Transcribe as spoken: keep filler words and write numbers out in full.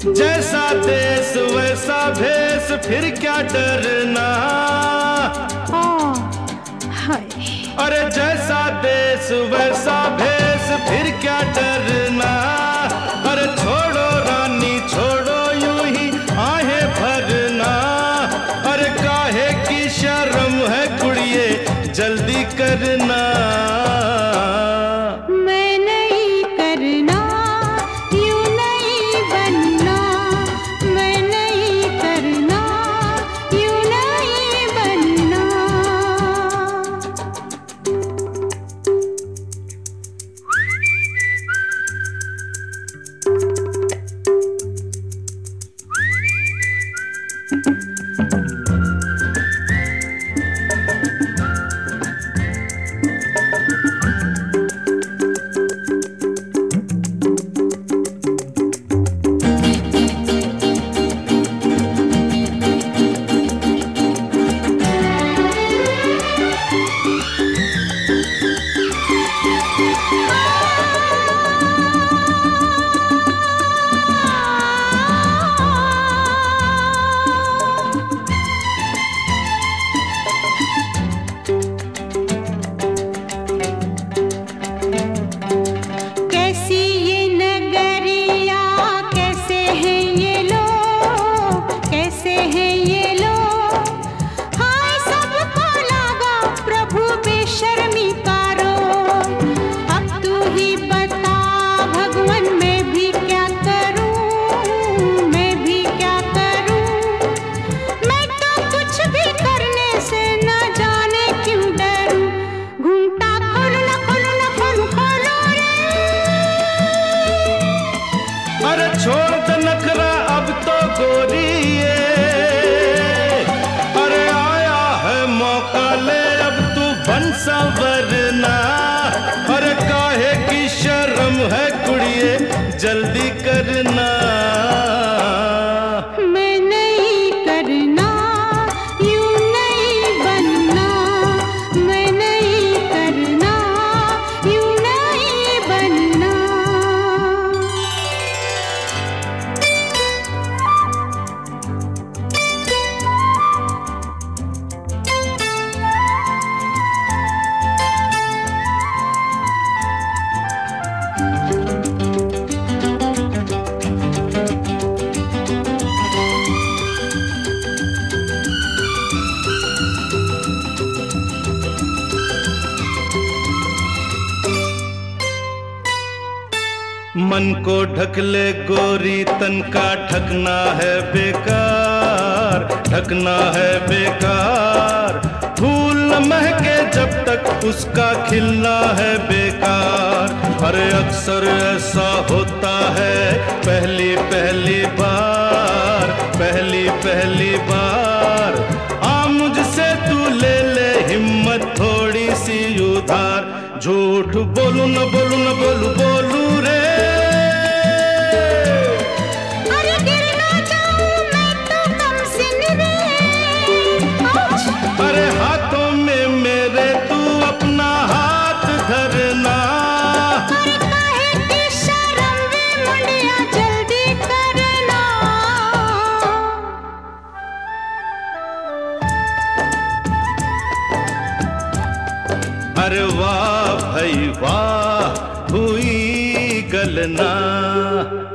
जैसा देश वैसा भेष, फिर क्या डरना। अरे जैसा देश वैसा भेष, फिर क्या डरना। अरे छोड़ो रानी छोड़ो यूं ही आहें भरना। अरे काहे की शर्म है कुड़िए, जल्दी करना। छोड़ दे नखरा अब तो गोरिए, अरे आया है मौका ले अब तू बन संवरना। अरे काहे की शर्म है कुड़िए, जल्दी करना। मैं नहीं करना, यूं नहीं बनना। मैं नहीं करना, यूं नहीं बनना। मन को ढक ले गोरी, तन का ढकना है बेकार, ढकना है बेकार। फूल न महके जब तक उसका खिलना है बेकार। अरे अक्सर ऐसा होता है पहली पहली बार, पहली पहली बार। आ मुझसे तू ले ले हिम्मत थोड़ी सी उधार। झूठ बोलू न बोलू न बोलू बोलू रे, अरे गिर ना जाऊं मैं तो कमसिन रे। अरे हाथों में मेरे तू अपना हाथ धरना। अरे काहे की शर्म वे मुंडिया, जल्दी करना। अरे वाह भाई वाह हुई गलना।